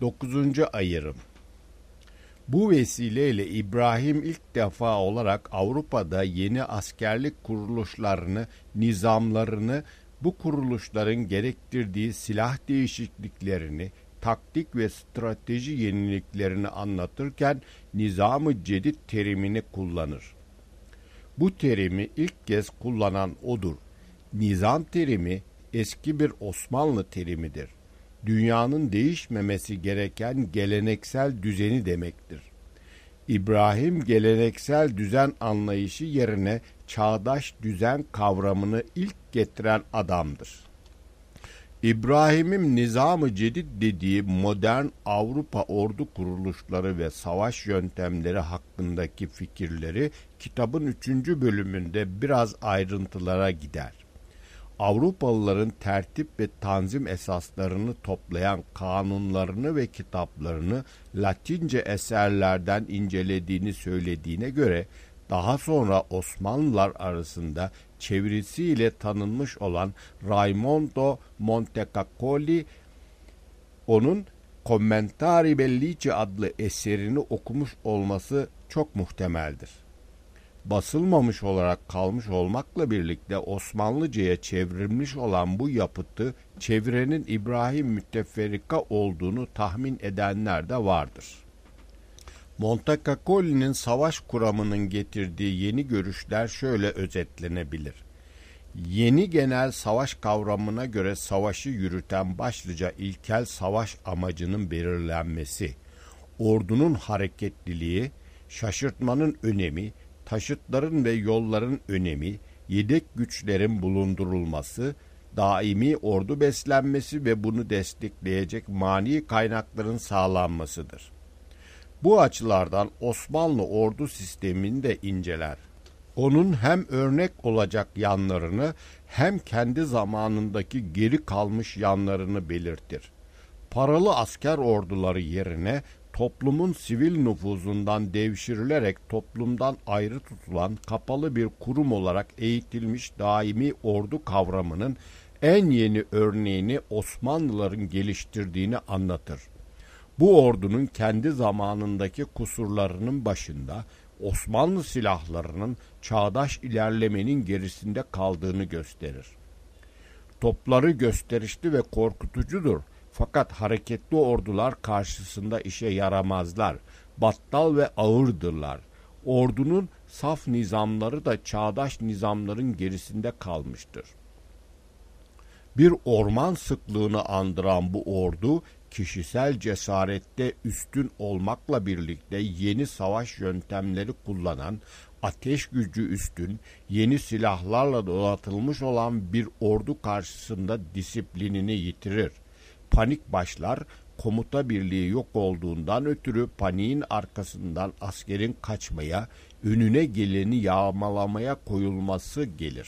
9. Ayrım. Bu vesileyle İbrahim ilk defa olarak Avrupa'da yeni askerlik kuruluşlarını, nizamlarını, bu kuruluşların gerektirdiği silah değişikliklerini, taktik ve strateji yeniliklerini anlatırken Nizam-ı Cedid terimini kullanır. Bu terimi ilk kez kullanan odur. Nizam terimi eski bir Osmanlı terimidir. Dünyanın değişmemesi gereken geleneksel düzeni demektir. İbrahim geleneksel düzen anlayışı yerine çağdaş düzen kavramını ilk getiren adamdır. İbrahim'in Nizam-ı Cedid dediği modern Avrupa ordu kuruluşları ve savaş yöntemleri hakkındaki fikirleri kitabın 3. bölümünde biraz ayrıntılara gider. Avrupalıların tertip ve tanzim esaslarını toplayan kanunlarını ve kitaplarını Latince eserlerden incelediğini söylediğine göre daha sonra Osmanlılar arasında çevirisiyle tanınmış olan Raimondo Montecaccoli onun Commentari Bellici adlı eserini okumuş olması çok muhtemeldir. Basılmamış olarak kalmış olmakla birlikte Osmanlıca'ya çevrilmiş olan bu yapıtı çevirenin İbrahim Mütteferrika olduğunu tahmin edenler de vardır. Montecaccoli'nin savaş kuramının getirdiği yeni görüşler şöyle özetlenebilir. Yeni genel savaş kavramına göre savaşı yürüten başlıca ilkel savaş amacının belirlenmesi, ordunun hareketliliği, şaşırtmanın önemi, taşıtların ve yolların önemi, yedek güçlerin bulundurulması, daimi ordu beslenmesi ve bunu destekleyecek mani kaynakların sağlanmasıdır. Bu açılardan Osmanlı ordu sistemini de inceler. Onun hem örnek olacak yanlarını hem kendi zamanındaki geri kalmış yanlarını belirtir. Paralı asker orduları yerine toplumun sivil nüfuzundan devşirilerek toplumdan ayrı tutulan kapalı bir kurum olarak eğitilmiş daimi ordu kavramının en yeni örneğini Osmanlıların geliştirdiğini anlatır. Bu ordunun kendi zamanındaki kusurlarının başında Osmanlı silahlarının çağdaş ilerlemenin gerisinde kaldığını gösterir. Topları gösterişli ve korkutucudur. Fakat hareketli ordular karşısında işe yaramazlar, battal ve ağırdırlar. Ordunun saf nizamları da çağdaş nizamların gerisinde kalmıştır. Bir orman sıklığını andıran bu ordu, kişisel cesarette üstün olmakla birlikte yeni savaş yöntemleri kullanan, ateş gücü üstün, yeni silahlarla donatılmış olan bir ordu karşısında disiplinini yitirir. Panik başlar, komuta birliği yok olduğundan ötürü paniğin arkasından askerin kaçmaya, önüne geleni yağmalamaya koyulması gelir.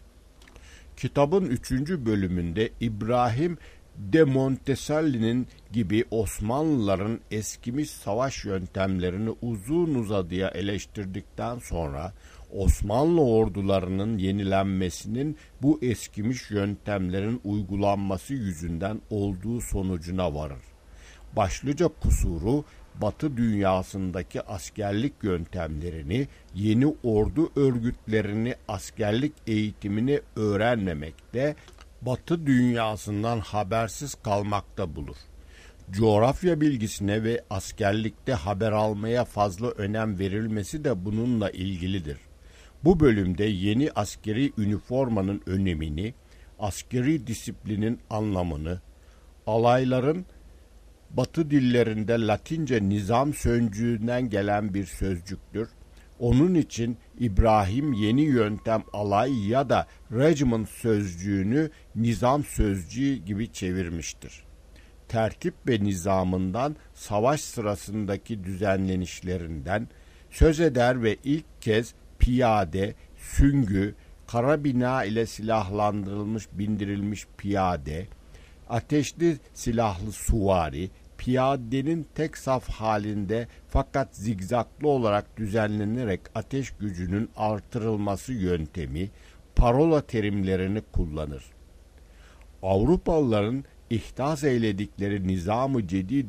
Kitabın 3. bölümünde İbrahim de Monteselli'nin gibi Osmanlıların eskimiş savaş yöntemlerini uzun uzadıya eleştirdikten sonra Osmanlı ordularının yenilenmesinin bu eskimiş yöntemlerin uygulanması yüzünden olduğu sonucuna varır. Başlıca kusuru Batı dünyasındaki askerlik yöntemlerini, yeni ordu örgütlerini, askerlik eğitimini öğrenmemekte, Batı dünyasından habersiz kalmakta bulur. Coğrafya bilgisine ve askerlikte haber almaya fazla önem verilmesi de bununla ilgilidir. Bu bölümde yeni askeri üniformanın önemini, askeri disiplinin anlamını, alayların Batı dillerinde Latince nizam sözcüğünden gelen bir sözcüktür. Onun için İbrahim yeni yöntem alay ya da regiment sözcüğünü nizam sözcüğü gibi çevirmiştir. Tertip ve nizamından, savaş sırasındaki düzenlenişlerinden söz eder ve ilk kez piyade, süngü, karabina ile silahlandırılmış bindirilmiş piyade, ateşli silahlı suvari, piyadenin tek saf halinde fakat zigzaklı olarak düzenlenerek ateş gücünün artırılması yöntemi, parola terimlerini kullanır. Avrupalıların ihdas eyledikleri Nizam-ı Cedid'i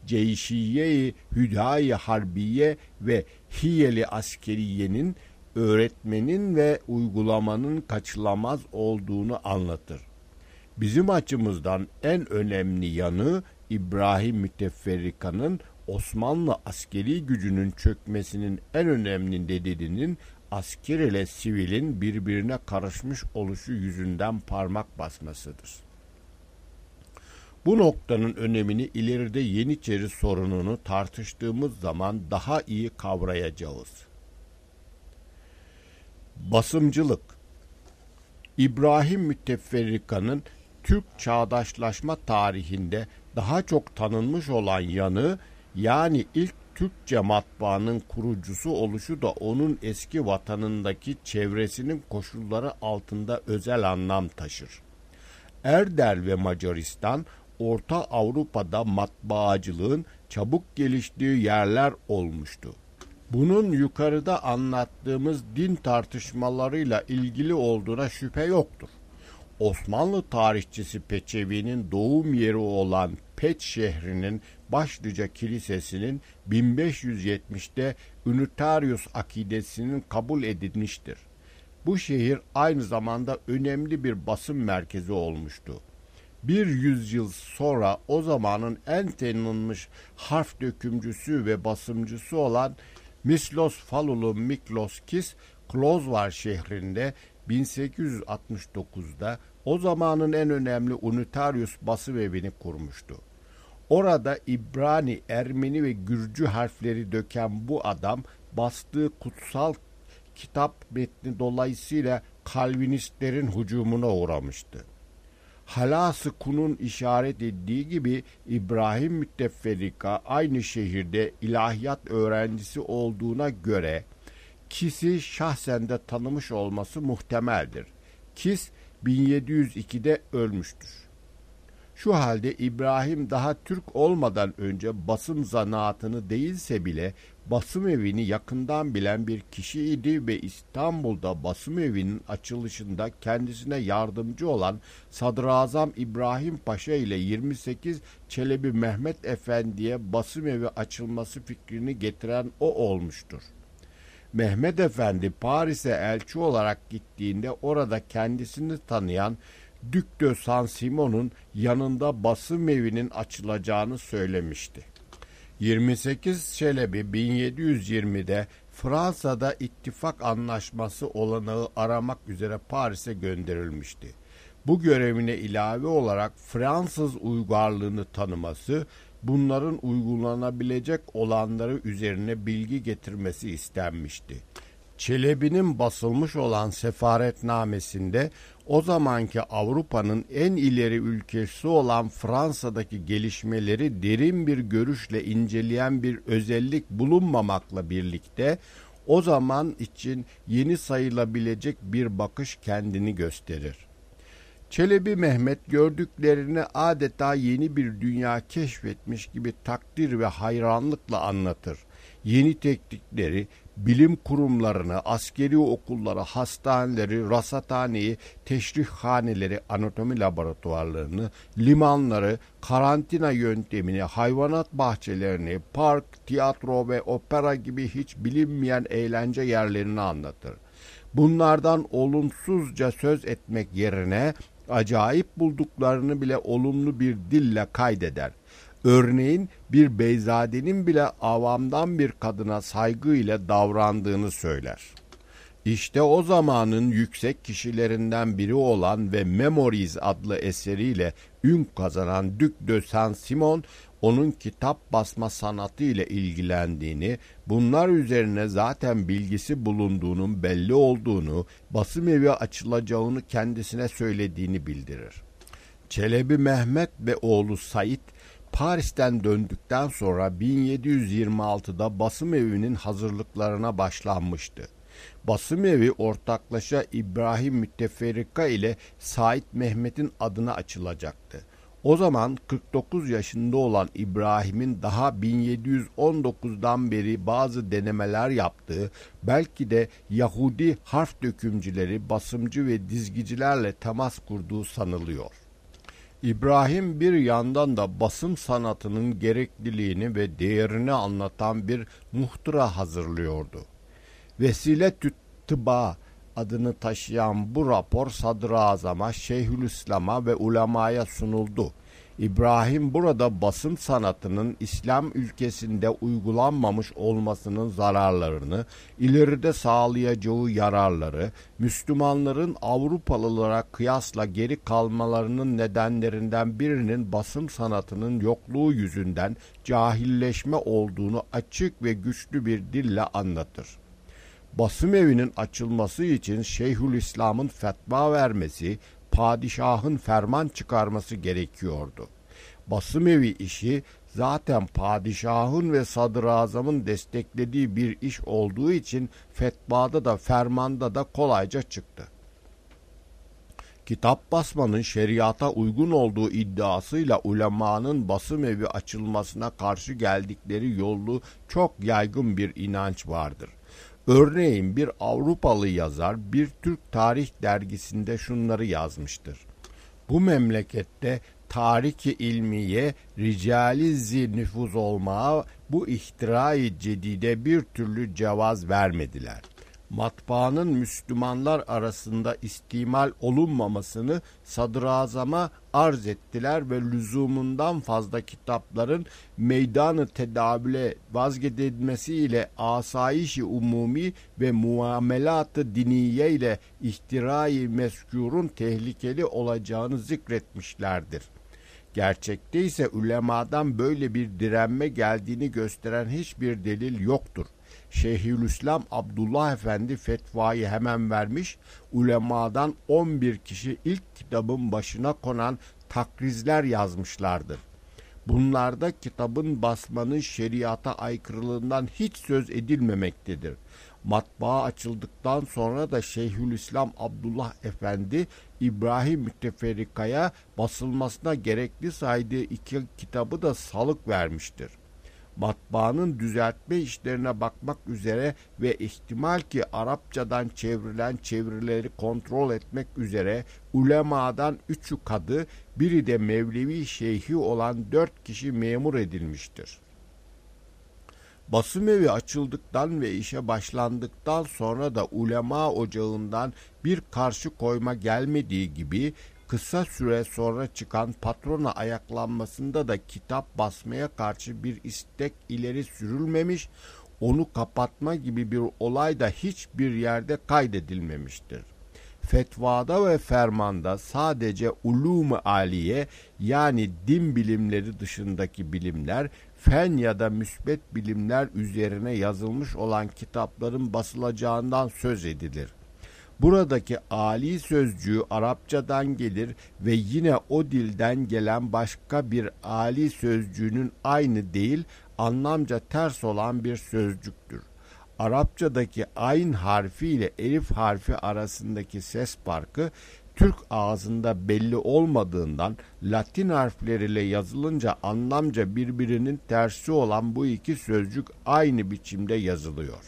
Ceyşiye-i Hüdayi Harbiye ve Hiyeli Askeriye'nin öğretmenin ve uygulamanın kaçınılmaz olduğunu anlatır. Bizim açımızdan en önemli yanı İbrahim Müteferrika'nın Osmanlı askeri gücünün çökmesinin en önemli nedeninin asker ile sivilin birbirine karışmış oluşu yüzünden parmak basmasıdır. Bu noktanın önemini ileride Yeniçeri sorununu tartıştığımız zaman daha iyi kavrayacağız. Basımcılık. İbrahim Müteferrika'nın Türk çağdaşlaşma tarihinde daha çok tanınmış olan yanı, yani ilk Türkçe matbaanın kurucusu oluşu da onun eski vatanındaki çevresinin koşulları altında özel anlam taşır. Erdel ve Macaristan, Orta Avrupa'da matbaacılığın çabuk geliştiği yerler olmuştu. Bunun yukarıda anlattığımız din tartışmalarıyla ilgili olduğuna şüphe yoktur. Osmanlı tarihçisi Peçevi'nin doğum yeri olan Peć şehrinin başlıca kilisesinin 1570'te Unitarius akidesinin kabul edilmiştir. Bu şehir aynı zamanda önemli bir basım merkezi olmuştu. Bir yüzyıl sonra o zamanın en tanınmış harf dökümcüsü ve basımcısı olan Mislos Falulu Mikloskis, Klozvar şehrinde 1869'da o zamanın en önemli Unitarius basım evini kurmuştu. Orada İbrani, Ermeni ve Gürcü harfleri döken bu adam bastığı kutsal kitap metni dolayısıyla Kalvinistlerin hücumuna uğramıştı. Halası Kun'un işaret ettiği gibi İbrahim Müteferrika aynı şehirde ilahiyat öğrencisi olduğuna göre Kis'i şahsen de tanımış olması muhtemeldir. Kis 1702'de ölmüştür. Şu halde İbrahim daha Türk olmadan önce basım zanaatını değilse bile basım evini yakından bilen bir kişiydi ve İstanbul'da basım evinin açılışında kendisine yardımcı olan Sadrazam İbrahim Paşa ile 28 Çelebi Mehmet Efendi'ye basım evi açılması fikrini getiren o olmuştur. Mehmet Efendi Paris'e elçi olarak gittiğinde orada kendisini tanıyan Duc de Saint-Simon'un yanında basım evinin açılacağını söylemişti. 28 Çelebi 1720'de Fransa'da ittifak anlaşması olanağı aramak üzere Paris'e gönderilmişti. Bu görevine ilave olarak Fransız uygarlığını tanıması, bunların uygulanabilecek olanları üzerine bilgi getirmesi istenmişti. Çelebi'nin basılmış olan sefaretnamesinde o zamanki Avrupa'nın en ileri ülkesi olan Fransa'daki gelişmeleri derin bir görüşle inceleyen bir özellik bulunmamakla birlikte o zaman için yeni sayılabilecek bir bakış kendini gösterir. Çelebi Mehmet gördüklerini adeta yeni bir dünya keşfetmiş gibi takdir ve hayranlıkla anlatır. Yeni teknikleri, bilim kurumlarını, askeri okulları, hastaneleri, rasathaneyi, teşrihhaneleri, anatomi laboratuvarlarını, limanları, karantina yöntemini, hayvanat bahçelerini, park, tiyatro ve opera gibi hiç bilinmeyen eğlence yerlerini anlatır. Bunlardan olumsuzca söz etmek yerine acayip bulduklarını bile olumlu bir dille kaydeder. Örneğin bir beyzadenin bile avamdan bir kadına saygıyla davrandığını söyler. İşte o zamanın yüksek kişilerinden biri olan ve Memories adlı eseriyle ün kazanan Duc de Saint-Simon, onun kitap basma sanatı ile ilgilendiğini, bunlar üzerine zaten bilgisi bulunduğunun belli olduğunu, basım evi açılacağını kendisine söylediğini bildirir. Çelebi Mehmet ve oğlu Said, Paris'ten döndükten sonra 1726'da basım evinin hazırlıklarına başlanmıştı. Basım evi ortaklaşa İbrahim Müteferrika ile Said Mehmet'in adına açılacaktı. O zaman 49 yaşında olan İbrahim'in daha 1719'dan beri bazı denemeler yaptığı, belki de Yahudi harf dökümcüleri, basımcı ve dizgicilerle temas kurduğu sanılıyor. İbrahim bir yandan da basım sanatının gerekliliğini ve değerini anlatan bir muhtıra hazırlıyordu. Vesiletü Tıba adını taşıyan bu rapor Sadrazam'a, Şeyhülislam'a ve ulemaya sunuldu. İbrahim burada basım sanatının İslam ülkesinde uygulanmamış olmasının zararlarını, ileride sağlayacağı yararları, Müslümanların Avrupalılara kıyasla geri kalmalarının nedenlerinden birinin basım sanatının yokluğu yüzünden cahilleşme olduğunu açık ve güçlü bir dille anlatır. Basım evinin açılması için Şeyhülislam'ın fetva vermesi, padişahın ferman çıkarması gerekiyordu. Basım evi işi zaten padişahın ve sadrazamın desteklediği bir iş olduğu için fetvada da fermanda da kolayca çıktı. Kitap basmanın şeriata uygun olduğu iddiasıyla ulemanın basım evi açılmasına karşı geldikleri yolu çok yaygın bir inanç vardır. Örneğin bir Avrupalı yazar bir Türk tarih dergisinde şunları yazmıştır. Bu memlekette tarih-i ilmiye ricali nüfuz olmaya bu ihtirai cedide bir türlü cevaz vermediler. Matbaanın Müslümanlar arasında istimal olunmamasını sadrazama arz ettiler ve lüzumundan fazla kitapların meydanı tedavüle vazgeçilmesiyle asayiş-i umumi ve muamelat-ı diniye ile ihtirai mezkurun tehlikeli olacağını zikretmişlerdir. Gerçekte ise ulemadan böyle bir direnme geldiğini gösteren hiçbir delil yoktur. Şeyhülislam Abdullah Efendi fetvayı hemen vermiş, ulemadan 11 kişi ilk kitabın başına konan takrizler yazmışlardır. Bunlarda kitabın basmanın şeriata aykırılığından hiç söz edilmemektedir. Matbaa açıldıktan sonra da Şeyhülislam Abdullah Efendi İbrahim Müteferrika'ya basılmasına gerekli saydığı 2 kitabı da salık vermiştir. Matbaanın düzeltme işlerine bakmak üzere ve ihtimal ki Arapçadan çevrilen çevirileri kontrol etmek üzere ulemadan 3'ü kadı, biri de Mevlevi şeyhi olan 4 kişi memur edilmiştir. Basım evi açıldıktan ve işe başlandıktan sonra da ulema ocağından bir karşı koyma gelmediği gibi kısa süre sonra çıkan patrona ayaklanmasında da kitap basmaya karşı bir istek ileri sürülmemiş, onu kapatma gibi bir olay da hiçbir yerde kaydedilmemiştir. Fetvada ve fermanda sadece ulûm-u aliye yani din bilimleri dışındaki bilimler, fen ya da müsbet bilimler üzerine yazılmış olan kitapların basılacağından söz edilir. Buradaki ali sözcüğü Arapçadan gelir ve yine o dilden gelen başka bir ali sözcüğünün aynı değil, anlamca ters olan bir sözcüktür. Arapçadaki ayn harfi ile elif harfi arasındaki ses farkı Türk ağzında belli olmadığından Latin harfleriyle yazılınca anlamca birbirinin tersi olan bu iki sözcük aynı biçimde yazılıyor.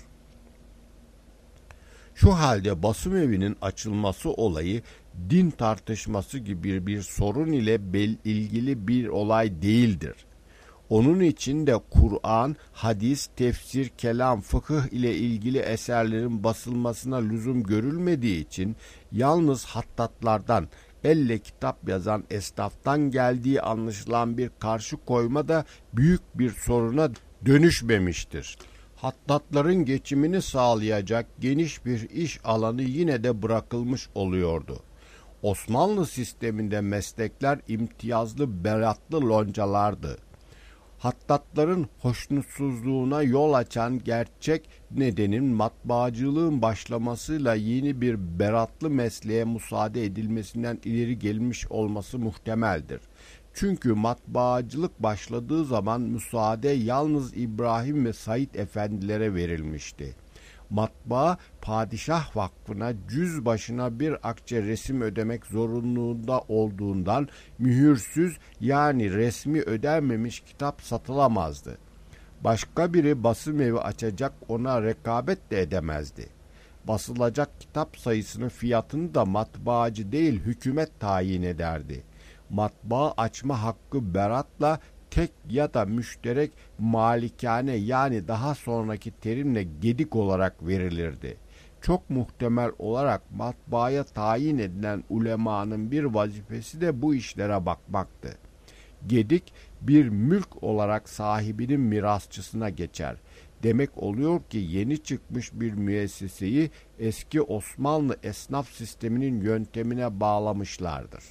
Şu halde basım evinin açılması olayı din tartışması gibi bir sorun ile ilgili bir olay değildir. Onun için de Kur'an, hadis, tefsir, kelam, fıkıh ile ilgili eserlerin basılmasına lüzum görülmediği için yalnız hattatlardan, elle kitap yazan esnaftan geldiği anlaşılan bir karşı koyma da büyük bir soruna dönüşmemiştir. Hattatların geçimini sağlayacak geniş bir iş alanı yine de bırakılmış oluyordu. Osmanlı sisteminde meslekler imtiyazlı beratlı loncalardı. Hattatların hoşnutsuzluğuna yol açan gerçek nedenin matbaacılığın başlamasıyla yeni bir beratlı mesleğe müsaade edilmesinden ileri gelmiş olması muhtemeldir. Çünkü matbaacılık başladığı zaman müsaade yalnız İbrahim ve Said efendilere verilmişti. Matbaa padişah vakfına cüz başına bir akçe resim ödemek zorunluluğunda olduğundan mühürsüz yani resmi ödenmemiş kitap satılamazdı. Başka biri basım evi açacak ona rekabet de edemezdi. Basılacak kitap sayısının fiyatını da matbaacı değil hükümet tayin ederdi. matbaa açma hakkı beratla tek ya da müşterek malikane yani daha sonraki terimle gedik olarak verilirdi. Çok muhtemel olarak matbaaya tayin edilen ulemanın bir vazifesi de bu işlere bakmaktı. Gedik bir mülk olarak sahibinin mirasçısına geçer. Demek oluyor ki yeni çıkmış bir müesseseyi eski Osmanlı esnaf sisteminin yöntemine bağlamışlardır.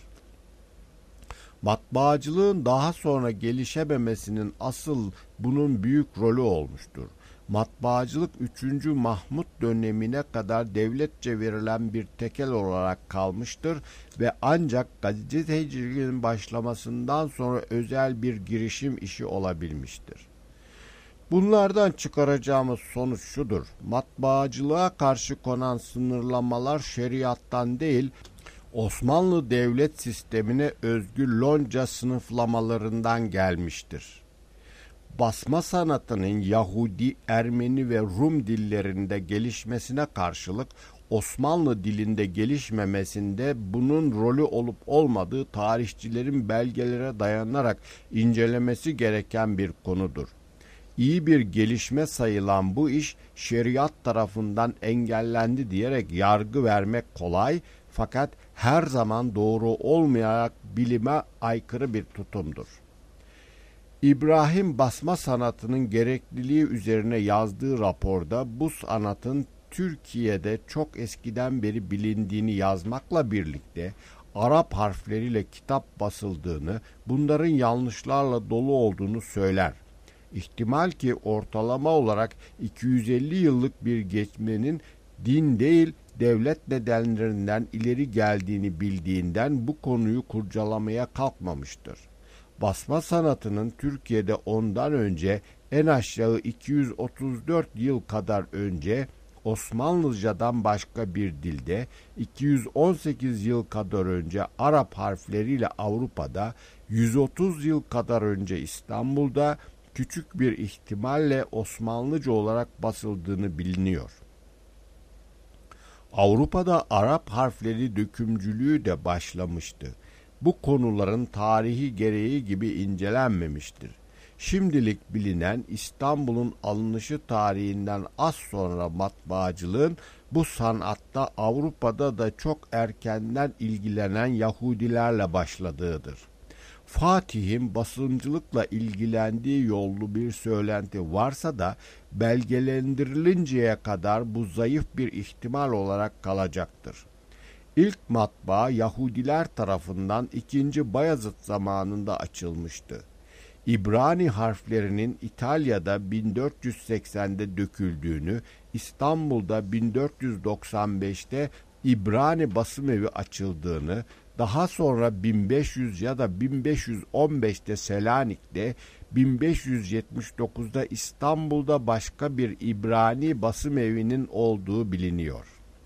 Matbaacılığın daha sonra gelişememesinin asıl bunun büyük rolü olmuştur. Matbaacılık 3. Mahmut dönemine kadar devletçe verilen bir tekel olarak kalmıştır ve ancak gazeteciliğin başlamasından sonra özel bir girişim işi olabilmiştir. Bunlardan çıkaracağımız sonuç şudur: matbaacılığa karşı konan sınırlamalar şeriattan değil, Osmanlı devlet sistemine özgü lonca sınıflamalarından gelmiştir. Basma sanatının Yahudi, Ermeni ve Rum dillerinde gelişmesine karşılık Osmanlı dilinde gelişmemesinde bunun rolü olup olmadığı tarihçilerin belgelere dayanarak incelemesi gereken bir konudur. İyi bir gelişme sayılan bu iş şeriat tarafından engellendi diyerek yargı vermek kolay, fakat her zaman doğru olmayarak bilime aykırı bir tutumdur. İbrahim basma sanatının gerekliliği üzerine yazdığı raporda bu sanatın Türkiye'de çok eskiden beri bilindiğini yazmakla birlikte Arap harfleriyle kitap basıldığını, bunların yanlışlarla dolu olduğunu söyler. İhtimal ki ortalama olarak 250 yıllık bir geçmenin din değil devlet nedenlerinden ileri geldiğini bildiğinden bu konuyu kurcalamaya kalkmamıştır. Basma sanatının Türkiye'de ondan önce en aşağı 234 yıl kadar önce Osmanlıcadan başka bir dilde, 218 yıl kadar önce Arap harfleriyle Avrupa'da, 130 yıl kadar önce İstanbul'da küçük bir ihtimalle Osmanlıca olarak basıldığını biliniyor. Avrupa'da Arap harfleri dökümcülüğü de başlamıştı. Bu konuların tarihi gereği gibi incelenmemiştir. Şimdilik bilinen İstanbul'un alınışı tarihinden az sonra matbaacılığın bu sanatta Avrupa'da da çok erkenden ilgilenen Yahudilerle başladığıdır. Fatih'in basıncılıkla ilgilendiği yollu bir söylenti varsa da belgelendirilinceye kadar bu zayıf bir ihtimal olarak kalacaktır. İlk matbaa Yahudiler tarafından 2. Bayezid zamanında açılmıştı. İbrani harflerinin İtalya'da 1480'de döküldüğünü, İstanbul'da 1495'te İbrani basımevi açıldığını, daha sonra 1500 ya da 1515'te Selanik'te, 1579'da İstanbul'da başka bir İbrani basımevinin olduğu biliniyor.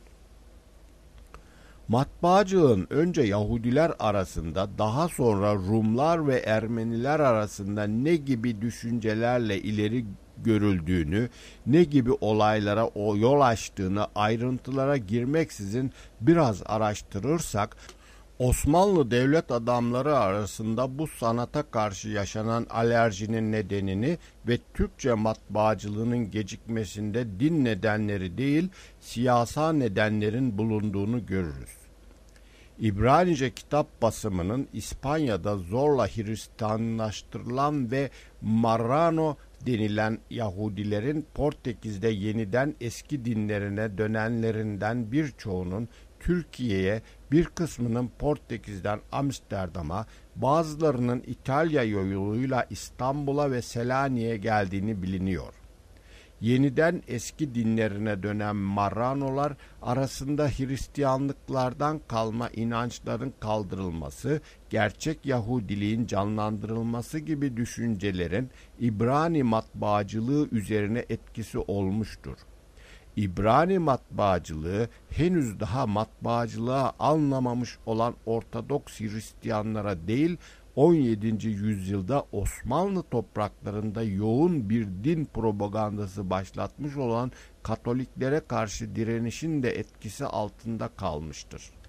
Matbaacılığın önce Yahudiler arasında, daha sonra Rumlar ve Ermeniler arasında ne gibi düşüncelerle ileri görüldüğünü, ne gibi olaylara o yol açtığını ayrıntılara girmeksizin biraz araştırırsak, Osmanlı devlet adamları arasında bu sanata karşı yaşanan alerjinin nedenini ve Türkçe matbaacılığının gecikmesinde din nedenleri değil, siyasal nedenlerin bulunduğunu görürüz. İbranice kitap basımının İspanya'da zorla Hristiyanlaştırılan ve Marrano denilen Yahudilerin Portekiz'de yeniden eski dinlerine dönenlerinden birçoğunun Türkiye'ye, bir kısmının Portekiz'den Amsterdam'a, bazılarının İtalya yoluyla İstanbul'a ve Selanik'e geldiğini biliniyor. Yeniden eski dinlerine dönen Marranolar arasında Hristiyanlıklardan kalma inançların kaldırılması, gerçek Yahudiliğin canlandırılması gibi düşüncelerin İbrani matbaacılığı üzerine etkisi olmuştur. İbrani matbaacılığı henüz daha matbaacılığa anlamamış olan Ortodoks Hristiyanlara değil, 17. yüzyılda Osmanlı topraklarında yoğun bir din propagandası başlatmış olan Katoliklere karşı direnişin de etkisi altında kalmıştır.